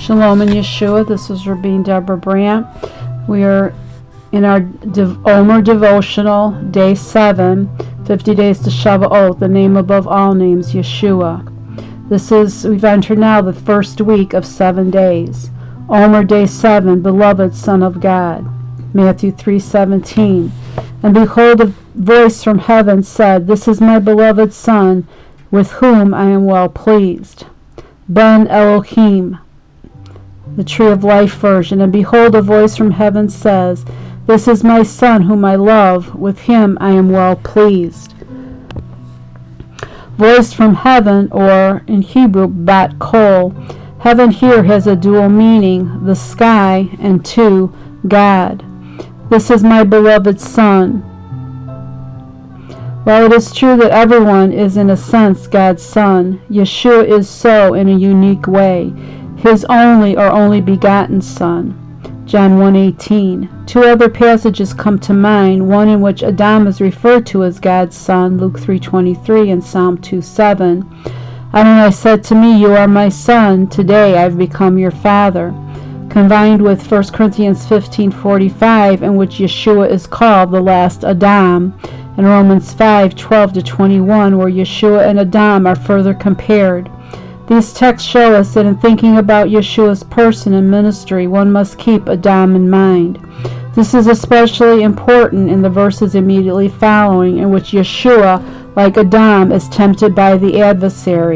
Shalom in Yeshua. This is Rabbi Deborah Brandt. We are in our Omer devotional, day 7, 50 days to Shavuot, the name above all names, Yeshua. We've entered now the first week of 7 days. Omer, day 7, beloved Son of God. Matthew 3:17. And behold, a voice from heaven said, This is my beloved Son, with whom I am well pleased. Ben Elohim, the Tree of Life version. And behold, a voice from heaven says, This is my Son, whom I love, with him I am well pleased. Voice from heaven, or in Hebrew, bat kol. Heaven here has a dual meaning, the sky, and two, God. This is my beloved Son. While it is true that everyone is in a sense God's Son, Yeshua is so in a unique way, his only or only begotten Son. John 1:18. Two other passages come to mind, one in which Adam is referred to as God's Son, Luke 3:23 and Psalm 2:7. Adonai said to me, You are my Son, today I have become your Father. Combined with 1 Corinthians 15:45, in which Yeshua is called the last Adam, and Romans 5:12-21, where Yeshua and Adam are further compared. These texts show us that in thinking about Yeshua's person and ministry, one must keep Adam in mind. This is especially important in the verses immediately following, in which Yeshua, like Adam, is tempted by the adversary.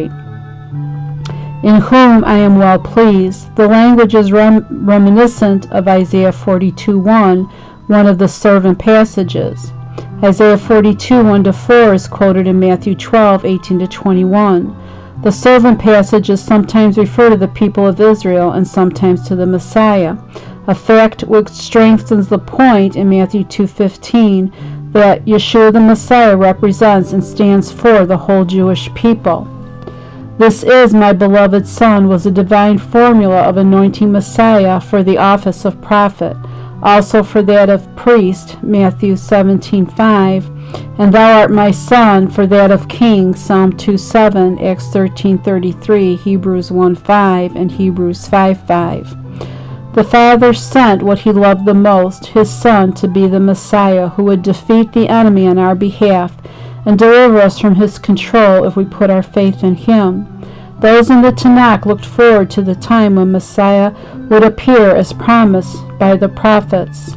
In whom I am well pleased. The language is reminiscent of Isaiah 42:1, one of the servant passages. Isaiah 42:1-4 is quoted in Matthew 12:18-21. The servant passages sometimes refer to the people of Israel and sometimes to the Messiah, a fact which strengthens the point in Matthew 2:15 that Yeshua the Messiah represents and stands for the whole Jewish people. This is my beloved Son was a divine formula of anointing Messiah for the office of prophet, also for that of priest, Matthew 17:5, and thou art my Son for that of king, Psalm 2:7, Acts 13:33, Hebrews 1:5, and Hebrews 5:5. The Father sent what he loved the most, his Son, to be the Messiah who would defeat the enemy on our behalf and deliver us from his control if we put our faith in him. Those in the Tanakh looked forward to the time when Messiah would appear as promised by the prophets.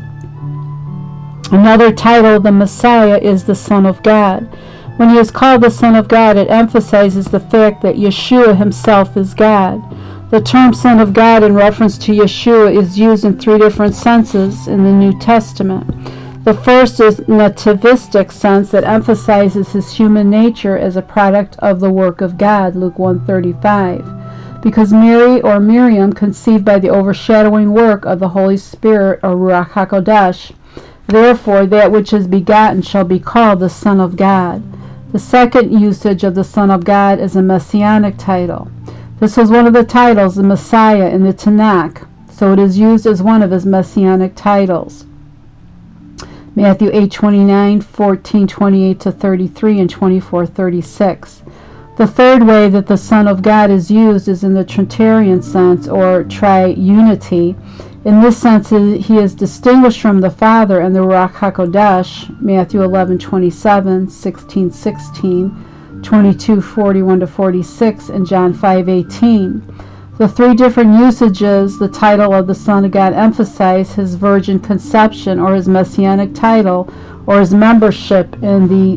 Another title of the Messiah is the Son of God. When he is called the Son of God, it emphasizes the fact that Yeshua himself is God. The term Son of God in reference to Yeshua is used in 3 different senses in the New Testament. The first is nativistic sense that emphasizes his human nature as a product of the work of God, Luke 1:35. Because Mary or Miriam conceived by the overshadowing work of the Holy Spirit or Ruach HaKodesh, therefore that which is begotten shall be called the Son of God. The second usage of the Son of God is a messianic title. This was one of the titles, the Messiah, in the Tanakh, so it is used as one of his messianic titles. Matthew 8:29, 14:28-33, and 24:36. The third way that the Son of God is used is in the Trinitarian sense, or triunity. In this sense, he is distinguished from the Father and the Ruach HaKodesh, Matthew 11:27, 16:16, 22:41-46, and John 5:18. The 3 different usages the title of the Son of God emphasize his virgin conception or his messianic title or his membership in the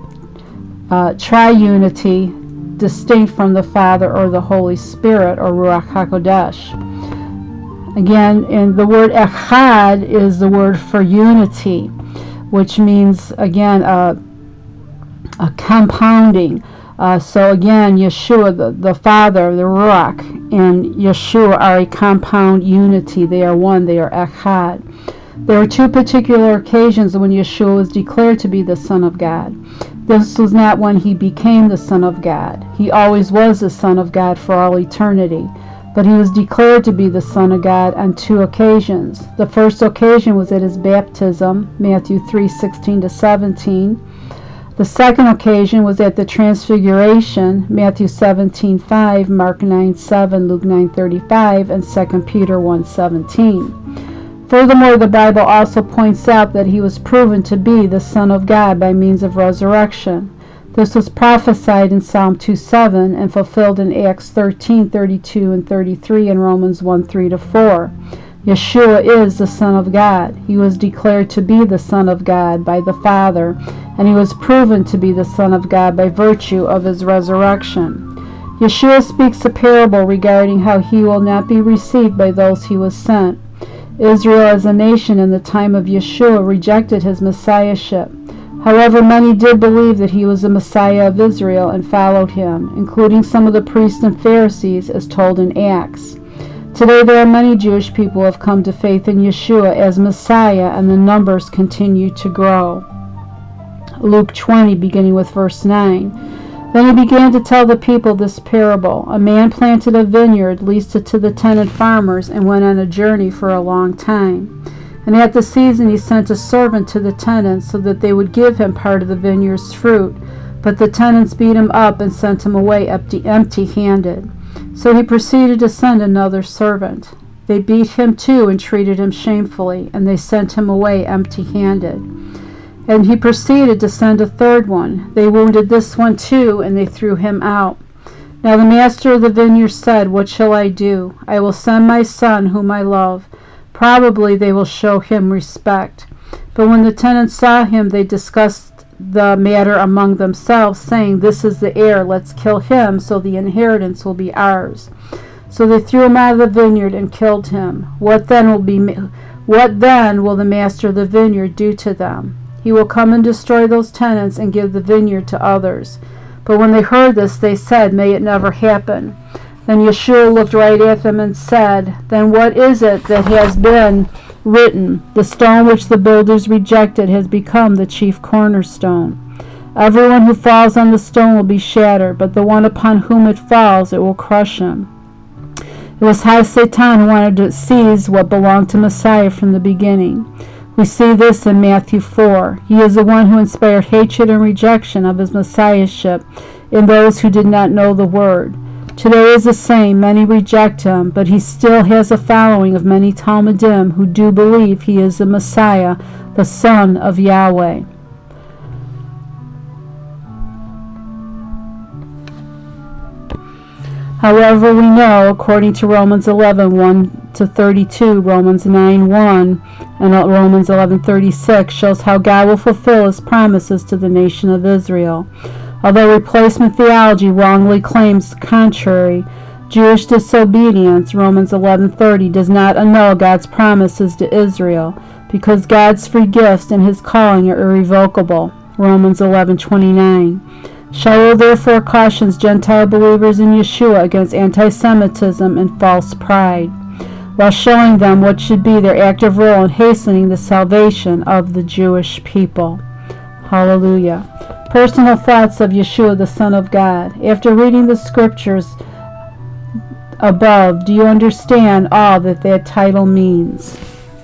triunity distinct from the Father or the Holy Spirit or Ruach HaKodesh. Again, and the word echad is the word for unity, which means, again, a compounding. So again, Yeshua, the Father, the Ruach, and Yeshua are a compound unity. They are one. They are echad. There were 2 particular occasions when Yeshua was declared to be the Son of God. This was not when he became the Son of God. He always was the Son of God for all eternity. But he was declared to be the Son of God on 2 occasions. The first occasion was at his baptism, Matthew 3:16-17. The second occasion was at the Transfiguration, Matthew 17:5, Mark 9:7, Luke 9:35, and 2 Peter 1:17. Furthermore, the Bible also points out that he was proven to be the Son of God by means of resurrection. This was prophesied in Psalm 2:7 and fulfilled in Acts 13:32 and 33 and Romans 1:3-4. Yeshua is the Son of God. He was declared to be the Son of God by the Father, and he was proven to be the Son of God by virtue of his resurrection. Yeshua speaks a parable regarding how he will not be received by those he was sent. Israel as a nation in the time of Yeshua rejected his messiahship. However, many did believe that he was the Messiah of Israel and followed him, including some of the priests and Pharisees as told in Acts. Today there are many Jewish people who have come to faith in Yeshua as Messiah, and the numbers continue to grow. Luke 20, beginning with verse 9. Then he began to tell the people this parable. A man planted a vineyard, leased it to the tenant farmers, and went on a journey for a long time. And at the season he sent a servant to the tenants so that they would give him part of the vineyard's fruit. But the tenants beat him up and sent him away empty-handed. So he proceeded to send another servant. They beat him too and treated him shamefully, and they sent him away empty-handed. And he proceeded to send a third one. They wounded this one too, and they threw him out. Now the master of the vineyard said, "What shall I do? I will send my son, whom I love. Probably they will show him respect." But when the tenants saw him, they discussed the matter among themselves, saying, "This is the heir. Let's kill him, so the inheritance will be ours." So they threw him out of the vineyard and killed him. What then will the master of the vineyard do to them? He will come and destroy those tenants and give the vineyard to others. But when they heard this, they said, "May it never happen." Then Yeshua looked right at them and said, "Then what is it that has been written? The stone which the builders rejected has become the chief cornerstone. Everyone who falls on the stone will be shattered, but the one upon whom it falls, it will crush him." It was Satan who wanted to seize what belonged to Messiah from the beginning. We see this in Matthew 4. He is the one who inspired hatred and rejection of his messiahship in those who did not know the word. Today is the same. Many reject him, but he still has a following of many Talmudim who do believe he is the Messiah, the Son of Yahweh. However, we know, according to Romans 11:1-32, Romans 9:1, and Romans 11:36, shows how God will fulfill his promises to the nation of Israel. Although replacement theology wrongly claims contrary, Jewish disobedience, Romans 11:30, does not annul God's promises to Israel, because God's free gifts and his calling are irrevocable, Romans 11:29. Shaul therefore cautions Gentile believers in Yeshua against anti-Semitism and false pride, while showing them what should be their active role in hastening the salvation of the Jewish people. Hallelujah. Personal thoughts of Yeshua, the Son of God. After reading the scriptures above, do you understand all that that title means?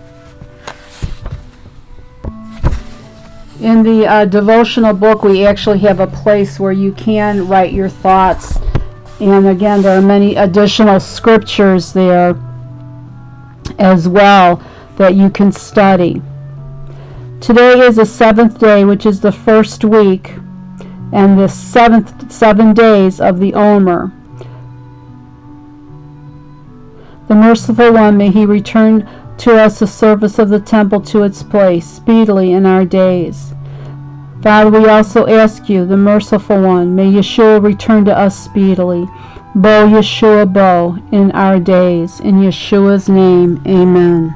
In the devotional book, we actually have a place where you can write your thoughts. And again, there are many additional scriptures there as well that you can study. Today is the 7th day, which is the first week, and the 7 days of the Omer. The merciful one, may he return to us the service of the temple to its place, speedily in our days. Father, we also ask you, the merciful one, may Yeshua return to us speedily. Bo Yeshua Bo, in our days. In Yeshua's name, amen.